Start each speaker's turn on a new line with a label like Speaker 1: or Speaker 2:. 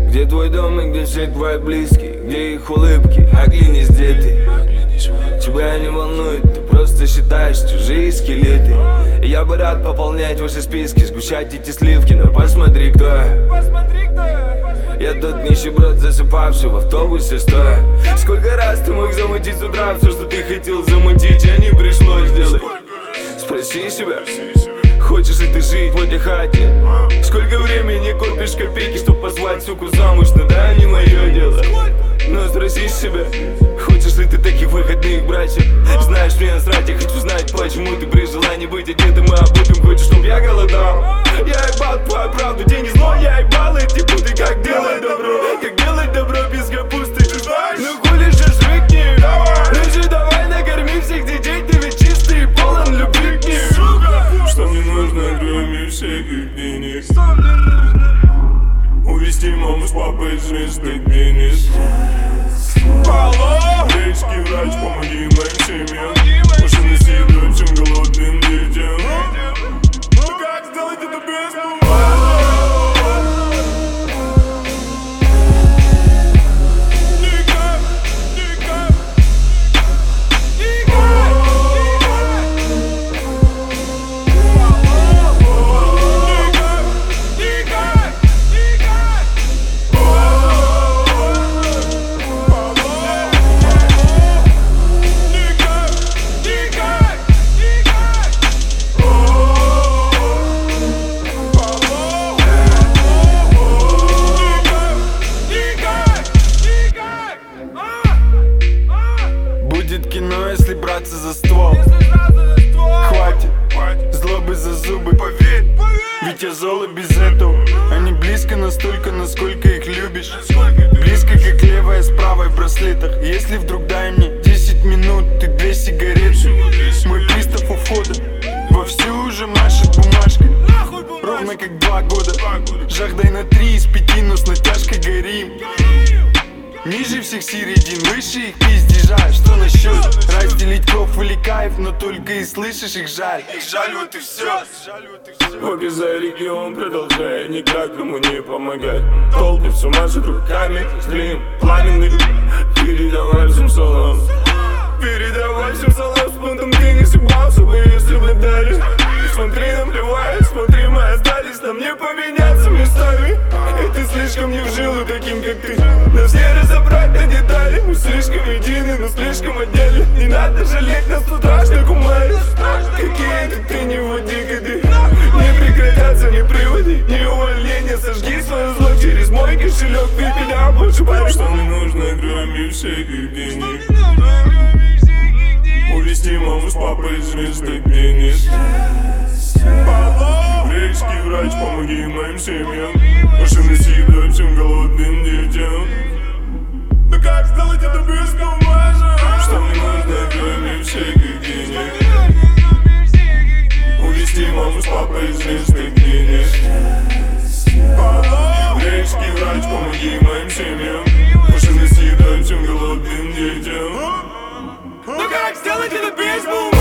Speaker 1: Где твой дом и где все твои близкие? Где их улыбки, оглянись, где ты? Тебя не волнует, ты просто считаешь чужие скелеты. И я бы рад пополнять ваши списки, сгущать эти сливки, но посмотри, кто я. Я тот нищеброд, засыпавший в автобусе стоя. Сколько раз ты мог замутить с утра все, что ты хотел замутить, а не пришлось сделать. Спроси себя, хочешь ли ты жить в этой хате? Сколько времени копишь копейки, чтоб позвать суку замуж, но да, не мое дело. Но спроси себя, хочешь ли ты таких выходных, братьев? Знаешь, мне насрать, я хочу знать, почему ты при желании быть одетым и обутым хочешь, чтоб я голодал. Я ебал твою правду, день и зло, я ебал эти путы. Как делать добро без капусты? Ну хули же швыкни, ну же давай накорми всех детей, ты ведь чистый и полон любви к ним.
Speaker 2: Что мне нужно, кроме всяких денег? Увести маму с папой из звездных денег. Греческий врач, помоги моим семьям. Машины съедают всем голодным детям. Ну как сделать это без бумаги?
Speaker 1: Кино, если браться за ствол. Хватит злобы за зубы, поверь. Ведь я зол и без этого. Они близко настолько, насколько их любишь. Близко, как левая с правой в браслетах. Если вдруг дай мне 10 минут и 2 сигареты, мой пристав у входа вовсю уже машет бумажкой. Ровно как 2 года. Жахдай на 3 из 5, но с натяжкой горим. Ниже всех середин, выше их пиздежа. Что насчет разделить кайф или кайф, но только и слышишь их жаль. Их жаль, вот и все.
Speaker 2: Обе за регион, продолжая никак ему не помогать. Толпы все машут руками, стрим пламенный. Передавай всем салам. Передавай всем салам, с пунктом ты не съебался бы, если бы дали. Смотри, наплевать, смотри, мы остались, нам не поменяться местами. И ты слишком не в жилу таким, как ты. Нас не разобрать на детали. Мы слишком едины, но слишком отдельно. Не надо жалеть, нас тут страшно кумарить. Какие ты не вводи годы. Не прекратятся ни приводы, ни увольнения. Сожги свое зло через мой кошелек. Ты меня больше паришь. Что мне нужно, кроме всяких денег? Увести маму с папой из звездных денег. Греческий врач, помоги моим семьям. Машины съедают всем голодным детям. Ну как сделать это без бумажек? Что мне нужно, кроме всяких денег? Увести маму с папой из звездных денег. Греческий врач, помоги моим семьям. Машины съедают всем голодным детям.
Speaker 1: Ну как сделать это без бумаги?